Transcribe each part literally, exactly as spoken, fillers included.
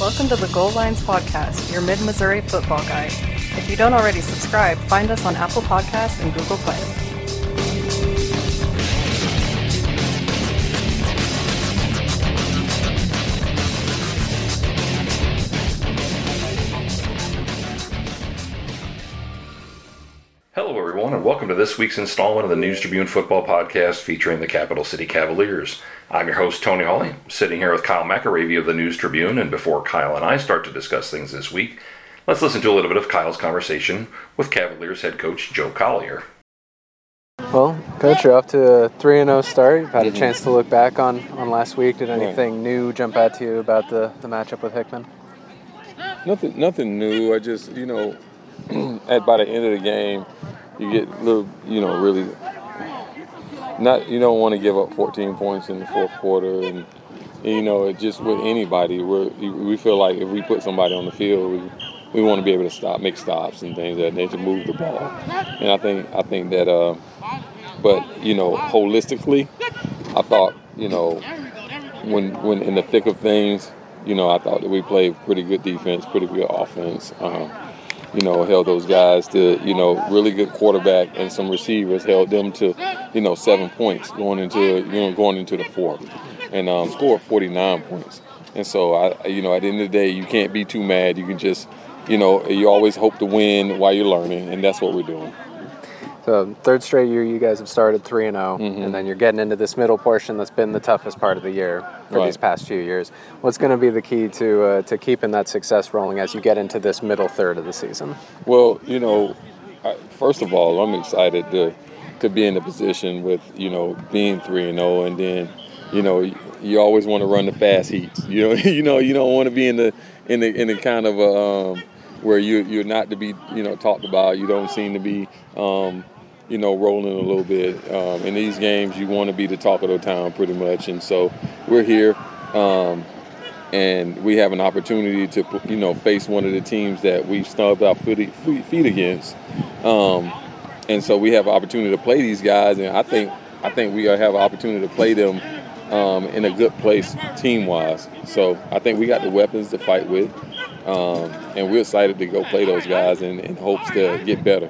Welcome to the Goal Lines Podcast, your mid-Missouri football guide. If you don't already subscribe, find us on Apple Podcasts and Google Play. Hello, everyone, and welcome to this week's installment of the News Tribune Football Podcast featuring the Capital City Cavaliers. I'm your host, Tony Hawley, sitting here with Kyle McAravey of the News Tribune, and before Kyle and I start to discuss things this week, let's listen to a little bit of Kyle's conversation with Cavaliers head coach Joe Collier. Well, Coach, you're off to a three and oh start. You've had a chance to look back on, on last week. Did anything new jump out to you about the, the matchup with Hickman? Nothing nothing new. I just, you know, at by the end of the game, you get a little, you know, really not, you don't want to give up fourteen points in the fourth quarter. And, you know, it just with anybody, we're, we feel like if we put somebody on the field, we, we want to be able to stop, make stops and things that nature, move the ball. And I think, I think that, uh, but, you know, holistically, I thought, you know, when, when in the thick of things, you know, I thought that we played pretty good defense, pretty good offense. Um, you know, held those guys to, you know, really good quarterback and some receivers held them to, you know, seven points going into, you know, going into the fourth, and um, scored forty-nine points. And so, I, you know, at the end of the day, you can't be too mad. You can just, you know, you always hope to win while you're learning, and that's what we're doing. So third straight year you guys have started three and oh, mm-hmm. and then you're getting into this middle portion that's been the toughest part of the year for right. these past few years. What's going to be the key to uh, to keeping that success rolling as you get into this middle third of the season? Well, you know, I, first of all, I'm excited to to be in the position with, you know, being three and oh, and then, you know, you, you always want to run the fast heats. You know, you know, you don't want to be in the in the in the kind of a, um, where you you're not to be, you know, talked about. You don't seem to be. Um, you know, rolling a little bit. Um, in these games, you want to be the talk of the town pretty much. And so we're here, um, and we have an opportunity to, you know, face one of the teams that we've stubbed our feet, feet against. Um, and so we have an opportunity to play these guys, and I think I think we have an opportunity to play them um, in a good place team-wise. So I think we got the weapons to fight with, um, and we're excited to go play those guys in, in hopes to get better.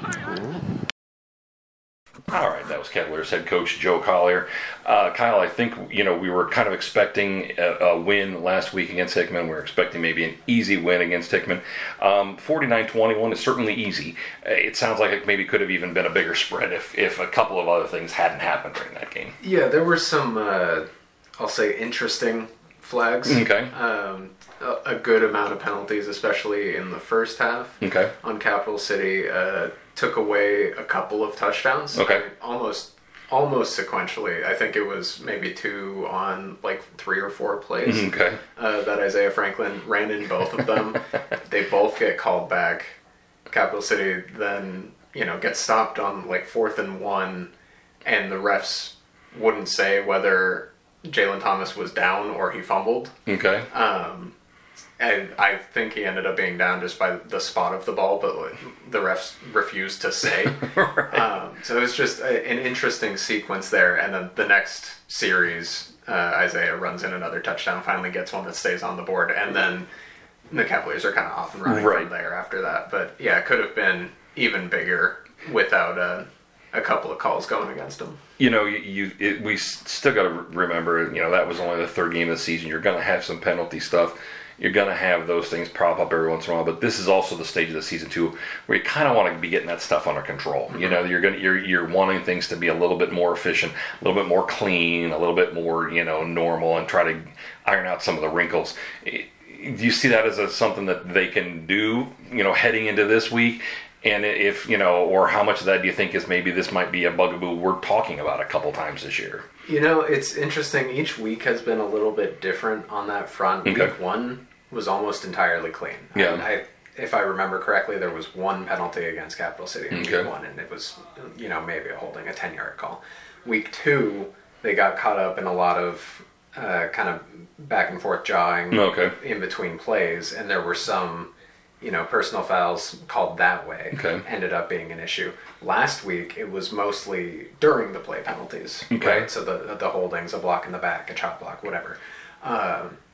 All right, that was Cavaliers head coach Joe Collier. Uh, Kyle, I think, you know, we were kind of expecting a, a win last week against Hickman. We were expecting maybe an easy win against Hickman. Um, forty-nine twenty-one is certainly easy. It sounds like it maybe could have even been a bigger spread if, if a couple of other things hadn't happened during that game. Yeah, there were some, uh, I'll say, interesting flags. Okay. Um, a, a good amount of penalties, especially in the first half. Okay. On Capital City. Uh, took away a couple of touchdowns. Okay. I mean, almost almost sequentially. I think it was maybe two on like three or four plays. Okay. Uh, that Isaiah Franklin ran in both of them. They both get called back. Capital City then, you know, gets stopped on like fourth and one, and the refs wouldn't say whether Jalen Thomas was down or he fumbled. Okay. Um, And I think he ended up being down just by the spot of the ball, but the refs refused to say. Right. um, so it was just a, an interesting sequence there. And then the next series, uh, Isaiah runs in another touchdown, finally gets one that stays on the board. And then the Cavaliers are kind of off and running right. from there after that. But yeah, it could have been even bigger without a, a couple of calls going against them. You know, you, you it, we still got to remember, you know, that was only the third game of the season. You're going to have some penalty stuff. You're going to have those things prop up every once in a while, but this is also the stage of the season too, where you kind of want to be getting that stuff under control. Mm-hmm. You know, you're going, you're you're wanting things to be a little bit more efficient, a little bit more clean, a little bit more, you know, normal, and try to iron out some of the wrinkles. Do you see that as a, something that they can do, you know, heading into this week? And if, you know, or how much of that do you think is maybe this might be a bugaboo we're talking about a couple times this year? You know, it's interesting. Each week has been a little bit different on that front. Okay. Week one was almost entirely clean. Yeah. I, I, if I remember correctly, there was one penalty against Capital City in okay. week one, and it was, you know, maybe a holding, a ten-yard call. Week two, they got caught up in a lot of uh, kind of back and forth jawing okay. in between plays, and there were some, you know, personal fouls called that way. Okay. Ended up being an issue. Last week, it was mostly during the play penalties, okay. right? So the the holdings, a block in the back, a chop block, whatever. Um,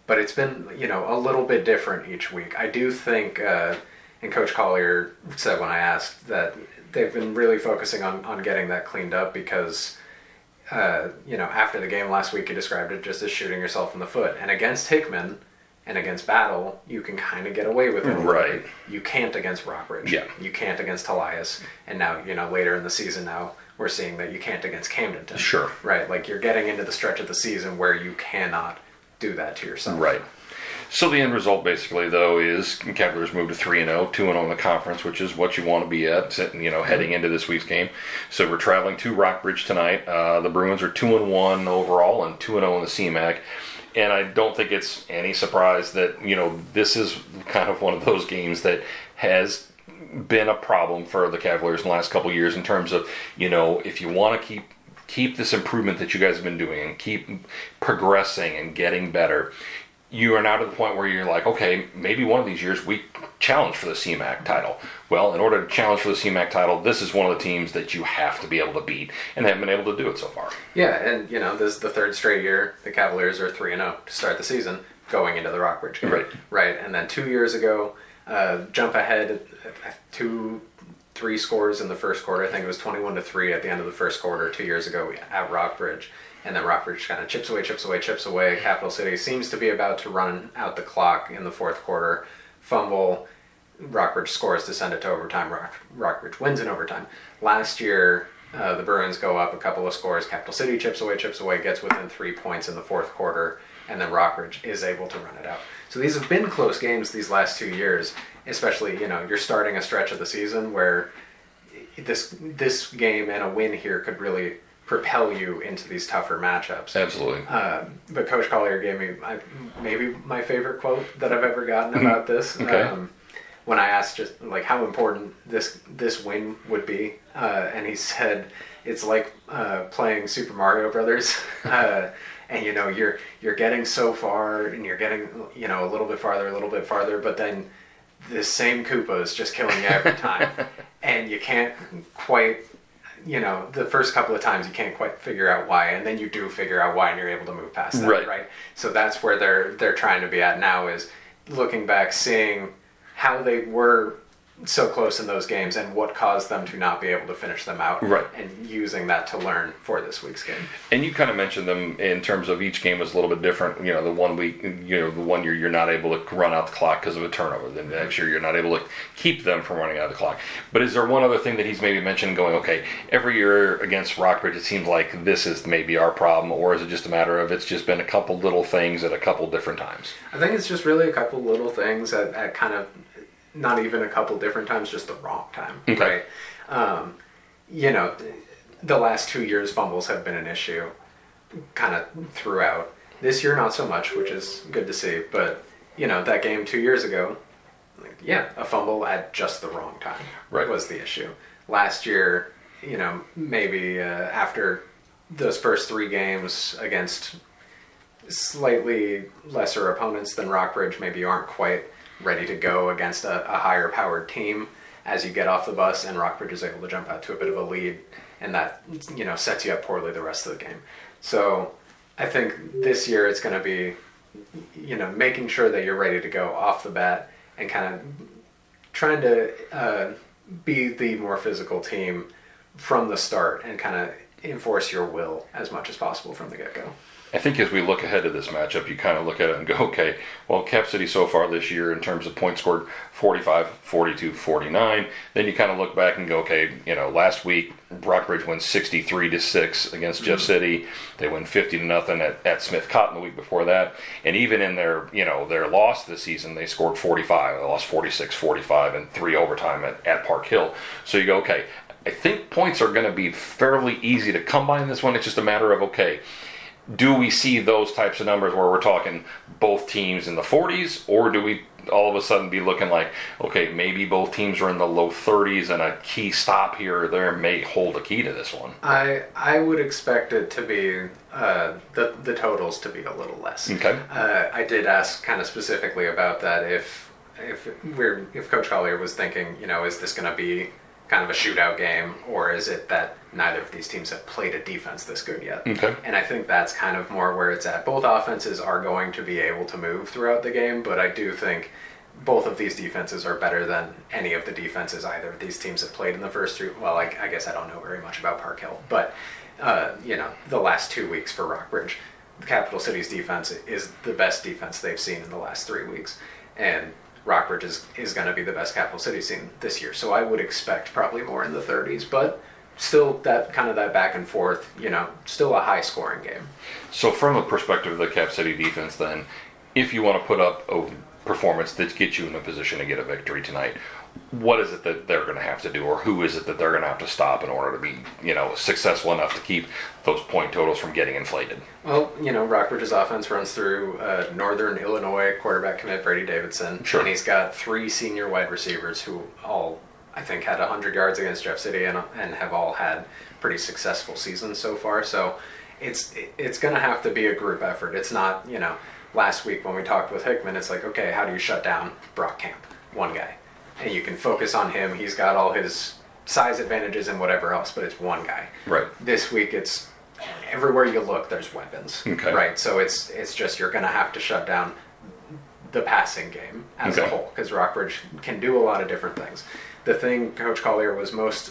but it's been, you know, a little bit different each week. I do think, uh, and Coach Collier said when I asked, that they've been really focusing on, on getting that cleaned up because, uh, you know, after the game last week, he described it just as shooting yourself in the foot. And against Hickman and against Battle, you can kind of get away with it. Right. You can't against Rockbridge. Yeah. You can't against Elias. And now, you know, later in the season now, we're seeing that you can't against Camdenton. Sure. Right. Like, you're getting into the stretch of the season where you cannot do that to yourself. Right. So the end result, basically, though, is Cavaliers move to three and oh, two and oh in the conference, which is what you want to be at, you know, heading into this week's game. So we're traveling to Rockbridge tonight. Uh, the Bruins are two and one overall and two and oh in the C M A C. And I don't think it's any surprise that, you know, this is kind of one of those games that has been a problem for the Cavaliers in the last couple of years in terms of, you know, if you want to keep keep this improvement that you guys have been doing and keep progressing and getting better, you are now to the point where you're like, okay, maybe one of these years we challenge for the C M A C title. Well, in order to challenge for the C M A C title, this is one of the teams that you have to be able to beat, and they haven't been able to do it so far. Yeah, and, you know, this is the third straight year the Cavaliers are three and oh to start the season going into the Rockbridge game. Right. Right, and then two years ago, uh, jump ahead two, three scores in the first quarter. I think it was twenty-one to three at the end of the first quarter two years ago at Rockbridge. And then Rockbridge kind of chips away, chips away, chips away. Capital City seems to be about to run out the clock in the fourth quarter. Fumble. Rockbridge scores to send it to overtime. Rock, Rockbridge wins in overtime. Last year, uh, the Bruins go up a couple of scores. Capital City chips away, chips away, gets within three points in the fourth quarter, and then Rockbridge is able to run it out. So these have been close games these last two years, especially, you know, you're starting a stretch of the season where this this game and a win here could really propel you into these tougher matchups. Absolutely. Um, but Coach Collier gave me my, maybe my favorite quote that I've ever gotten about this. Okay. Um, when I asked just like how important this this win would be, uh, and he said it's like uh, playing Super Mario Brothers, uh, and you know you're you're getting so far and you're getting you know a little bit farther, a little bit farther, but then this same Koopa is just killing you every time, and you can't quite. You know, the first couple of times you can't quite figure out why, and then you do figure out why, and you're able to move past that, right? right? So that's where they're they're trying to be at now, is looking back, seeing how they were so close in those games and what caused them to not be able to finish them out, right? And using that to learn for this week's game. And you kind of mentioned them in terms of each game was a little bit different. You know, the one week, you know, the one year you're not able to run out the clock because of a turnover. Then the next year you're not able to keep them from running out of the clock. But is there one other thing that he's maybe mentioned going, okay, every year against Rockbridge it seems like this is maybe our problem, or is it just a matter of it's just been a couple little things at a couple different times? I think it's just really a couple little things at, at kind of not even a couple different times, just the wrong time, okay. Right? Um, you know, the last two years fumbles have been an issue kind of throughout. This year, not so much, which is good to see. But, you know, that game two years ago, like, yeah, a fumble at just the wrong time right. was the issue. Last year, you know, maybe uh, after those first three games against slightly lesser opponents than Rockbridge, maybe you aren't quite ready to go against a, a higher powered team as you get off the bus, and Rockbridge is able to jump out to a bit of a lead, and that, you know, sets you up poorly the rest of the game. So I think this year it's going to be, you know, making sure that you're ready to go off the bat and kind of trying to uh, be the more physical team from the start and kind of enforce your will as much as possible from the get-go. I think as we look ahead to this matchup, you kind of look at it and go, okay, well, Cap City so far this year in terms of points scored, forty-five, forty-two, forty-nine. Then you kind of look back and go, okay, you know, last week Rockbridge wins sixty-three to six against Jeff City. They win fifty to nothing at, at Smith Cotton the week before that. And even in their, you know, their loss this season, they scored forty-five. They lost forty-six forty-five and three overtime at, at Park Hill. So you go, okay, I think points are going to be fairly easy to come by in this one. It's just a matter of, okay, do we see those types of numbers where we're talking both teams in the forties, or do we all of a sudden be looking like, okay, maybe both teams are in the low thirties and a key stop here or there may hold a key to this one? I I would expect it to be, uh, the, the totals to be a little less. Okay. Uh, I did ask kind of specifically about that, if if we're if Coach Collier was thinking, you know, is this going to be kind of a shootout game, or is it that neither of these teams have played a defense this good yet. Okay. And I think that's kind of more where it's at. Both offenses are going to be able to move throughout the game, but I do think both of these defenses are better than any of the defenses either of these teams have played in the first three. Well, I, I guess I don't know very much about Park Hill, but, uh, you know, the last two weeks for Rockbridge, the Capital City's defense is the best defense they've seen in the last three weeks. And Rockbridge is, is going to be the best Capital City seen this year. So I would expect probably more in the thirties, but still that kind of that back and forth, you know, still a high scoring game. So from the perspective of the Cap City defense then, if you want to put up a performance that gets you in a position to get a victory tonight, what is it that they're going to have to do, or who is it that they're going to have to stop in order to be, you know, successful enough to keep those point totals from getting inflated? Well, you know, Rockbridge's offense runs through uh, Northern Illinois quarterback commit Brady Davidson, sure. and he's got three senior wide receivers who all, I think, had one hundred yards against Jeff City and, and have all had pretty successful seasons so far. So it's it's going to have to be a group effort. It's not, you know, last week when we talked with Hickman, it's like, okay, how do you shut down Brock Camp? One guy. And you can focus on him. He's got all his size advantages and whatever else, but it's one guy. Right. This week, it's everywhere you look, there's weapons. Okay. Right. So it's it's just you're going to have to shut down the passing game as okay. a whole, because Rockbridge can do a lot of different things. The thing Coach Collier was most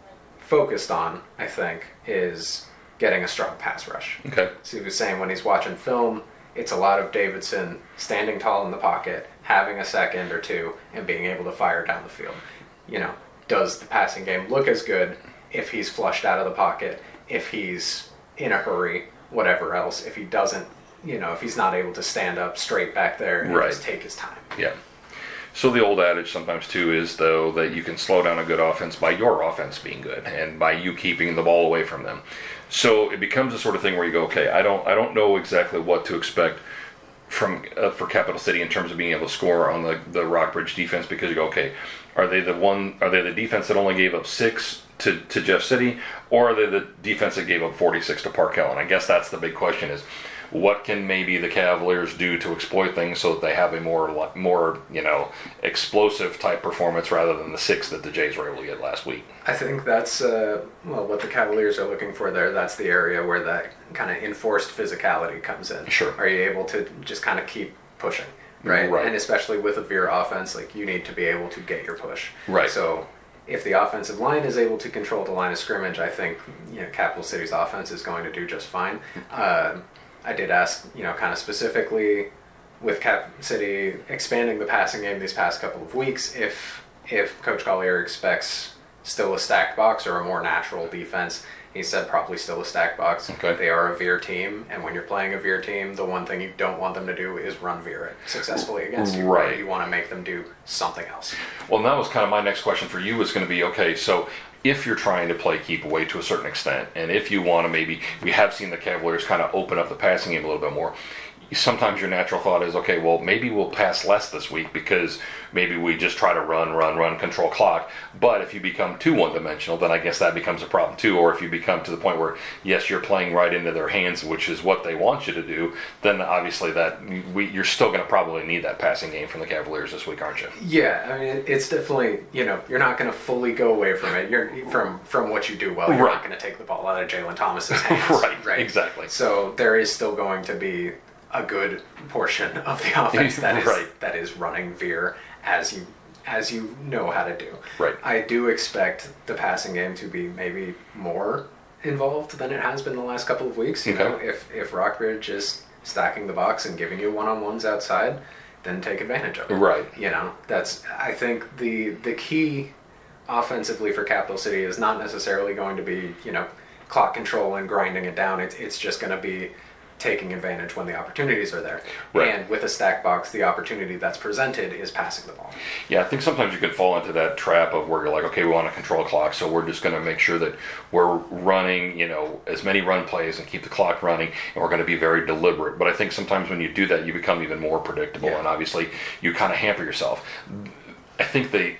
focused on, I think, is getting a strong pass rush. Okay. So he was saying when he's watching film, it's a lot of Davidson standing tall in the pocket, having a second or two, and being able to fire down the field. You know, does the passing game look as good if he's flushed out of the pocket, if he's in a hurry, whatever else, if he doesn't, you know, if he's not able to stand up straight back there and right. just take his time. Yeah. So the old adage sometimes, too, is, though, that you can slow down a good offense by your offense being good and by you keeping the ball away from them. So it becomes a sort of thing where you go, okay, I don't I don't know exactly what to expect from uh, for Capital City in terms of being able to score on the, the Rockbridge defense, because you go, okay, are they the one are they the defense that only gave up six to, to Jeff City, or are they the defense that gave up forty-six to Park Hill? And I guess that's the big question is, what can maybe the Cavaliers do to exploit things so that they have a more, more you know, explosive type performance rather than the six that the Jays were able to get last week? I think that's, uh, well, what the Cavaliers are looking for there. That's the area where that kind of enforced physicality comes in. Sure. Are you able to just kind of keep pushing, right? Right. And especially with a Veer offense, like, you need to be able to get your push. Right. So if the offensive line is able to control the line of scrimmage, I think, you know, Capital City's offense is going to do just fine. Uh, I did ask, you know, kind of specifically with Cap City expanding the passing game these past couple of weeks, if if Coach Collier expects still a stacked box or a more natural defense. He said probably still a stacked box. Okay. They are a Veer team, and when you're playing a Veer team, the one thing you don't want them to do is run Veer it successfully against you. Right. You want to make them do something else. Well, and that was kind of my next question for you was going to be, okay, so if you're trying to play keep away to a certain extent, and if you want to maybe, we have seen the Cavaliers kind of open up the passing game a little bit more, sometimes your natural thought is, okay, well, maybe we'll pass less this week because maybe we just try to run, run, run, control clock. But if you become too one-dimensional, then I guess that becomes a problem too. Or if you become to the point where, yes, you're playing right into their hands, which is what they want you to do, then obviously that we, you're still going to probably need that passing game from the Cavaliers this week, aren't you? Yeah, I mean, it's definitely, you know, you're not going to fully go away from it. You're from from what you do well. You're Right. not going to take the ball out of Jalen Thomas's hands. Right, right, exactly. So there is still going to be a good portion of the offense that is Right. that is running Veer as you as you know how to do. Right. I do expect the passing game to be maybe more involved than it has been the last couple of weeks. You Okay. know, if if Rockbridge is stacking the box and giving you one-on-ones outside, then take advantage of it. Right. You know, that's I think the the key offensively for Capital City is not necessarily going to be, you know, clock control and grinding it down. It's it's just going to be taking advantage when the opportunities are there. Right. And with a stack box, the opportunity that's presented is passing the ball. Yeah, I think sometimes you can fall into that trap of where you're like, okay, we want to control clock, so we're just going to make sure that we're running, you know, as many run plays and keep the clock running, and we're going to be very deliberate. But I think sometimes when you do that, you become even more predictable, Yeah. and obviously you kind of hamper yourself. I think they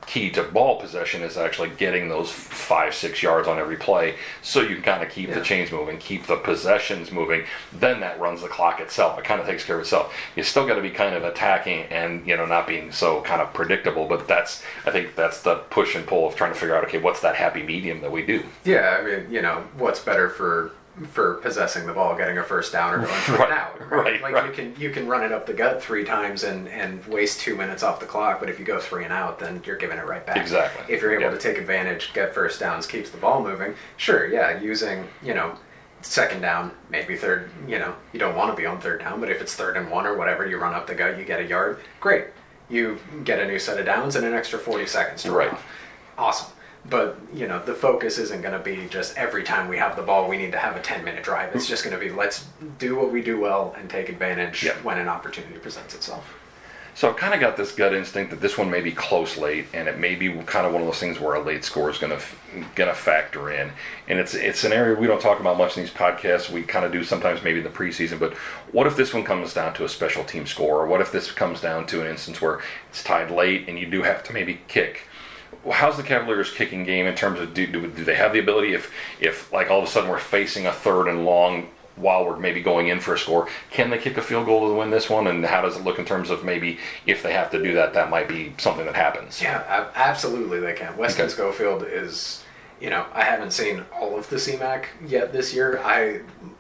key to ball possession is actually getting those five, six yards on every play, so you can kind of keep yeah. the chains moving, keep the possessions moving. Then that runs the clock itself. It kind of takes care of itself. You still got to be kind of attacking and, you know, not being so kind of predictable. But that's, I think that's the push and pull of trying to figure out, okay, what's that happy medium that we do? Yeah, I mean, you know, what's better for for possessing the ball, getting a first down, or going for right, an out. Right? right like right. you can you can run it up the gut three times and, and waste two minutes off the clock, but if you go three and out, then you're giving it right back. Exactly. If you're able yeah. to take advantage, get first downs, keeps the ball moving, sure, yeah, using, you know, second down, maybe third, you know, you don't want to be on third down, but if it's third and one or whatever, you run up the gut, you get a yard, great. You get a new set of downs and an extra forty seconds to right. run off. Awesome. But, you know, the focus isn't going to be just every time we have the ball, we need to have a ten-minute drive. It's just going to be, let's do what we do well and take advantage yep. when an opportunity presents itself. So I've kind of got this gut instinct that this one may be close late, and it may be kind of one of those things where a late score is going to going to factor in. And it's it's an area we don't talk about much in these podcasts. We kind of do sometimes maybe in the preseason. But what if this one comes down to a special team score? Or what if this comes down to an instance where it's tied late and you do have to maybe kick? How's the Cavaliers' kicking game in terms of do, do, do they have the ability if if like all of a sudden we're facing a third and long while we're maybe going in for a score, can they kick a field goal to win this one? And how does it look in terms of maybe if they have to do that, that might be something that happens? Yeah, absolutely they can. Weston okay. Schofield is, you know, I haven't seen all of the C MAC yet this year. I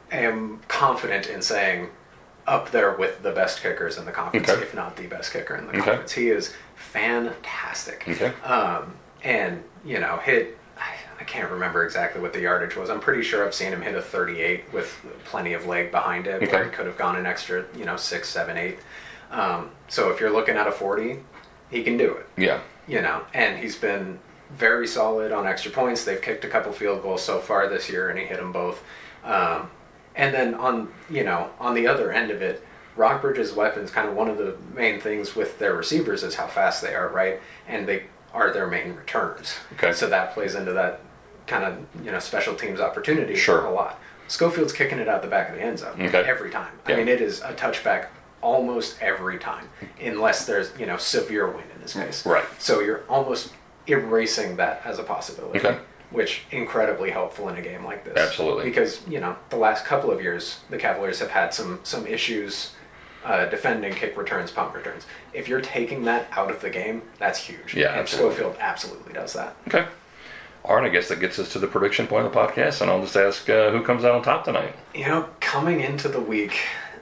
am confident in saying up there with the best kickers in the conference, okay. if not the best kicker in the okay. conference. He is fantastic. Okay. Um, and, you know, hit, I, I can't remember exactly what the yardage was. I'm pretty sure I've seen him hit a thirty-eight with plenty of leg behind it, okay. where he could have gone an extra, you know, six, seven, eight. Um, so if you're looking at a forty, he can do it. Yeah. You know, and he's been very solid on extra points. They've kicked a couple field goals so far this year, and he hit them both. Um, and then on, you know, on the other end of it, Rockbridge's weapons, kind of one of the main things with their receivers is how fast they are, right? And they are their main returns. Okay. So that plays into that kind of, you know, special teams opportunity sure. a lot. Schofield's kicking it out the back of the end zone okay. every time. Yeah. I mean, it is a touchback almost every time, unless there's, you know, severe wind in his face. Right. So you're almost erasing that as a possibility. Okay. Which incredibly helpful in a game like this. Absolutely. Because, you know, the last couple of years, the Cavaliers have had some some issues uh, defending kick returns, punt returns. If you're taking that out of the game, that's huge. Yeah, and absolutely. Schofield absolutely does that. Okay. All right, I guess that gets us to the prediction point of the podcast, and I'll just ask uh, who comes out on top tonight. You know, coming into the week,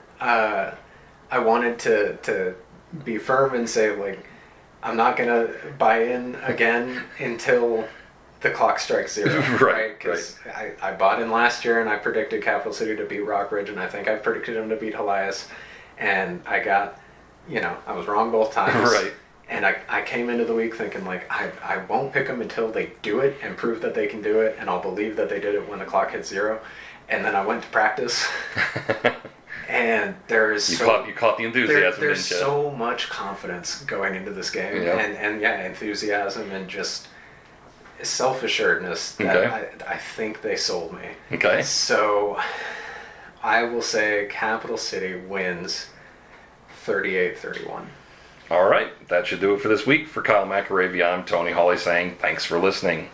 uh, I wanted to, to be firm and say, like, I'm not going to buy in again until the clock strikes zero, right? Because right. I, I bought in last year and I predicted Capital City to beat Rockbridge, and I think I predicted them to beat Helias, and I got, you know, I was wrong both times. Right. And I, I came into the week thinking, like, I, I won't pick them until they do it and prove that they can do it, and I'll believe that they did it when the clock hits zero. And then I went to practice, and there's you so, caught you caught the enthusiasm. there, there's didn't you? so much confidence going into this game, yeah. and and yeah, enthusiasm and just self-assuredness that okay. I, I think they sold me. Okay. So I will say Capital City wins thirty-eight thirty-one. All right, that should do it for this week. For Kyle McAravey, I'm Tony Hawley saying thanks for listening.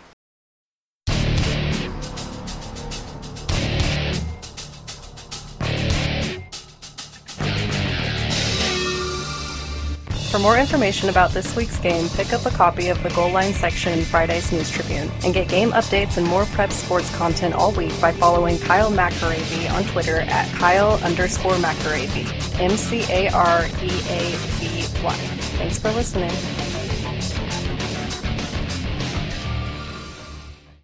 For more information about this week's game, pick up a copy of the Goal Line section in Friday's News Tribune, and get game updates and more prep sports content all week by following Kyle McAravey on Twitter at Kyle underscore McAravey, M C A R E A V Y. Thanks for listening.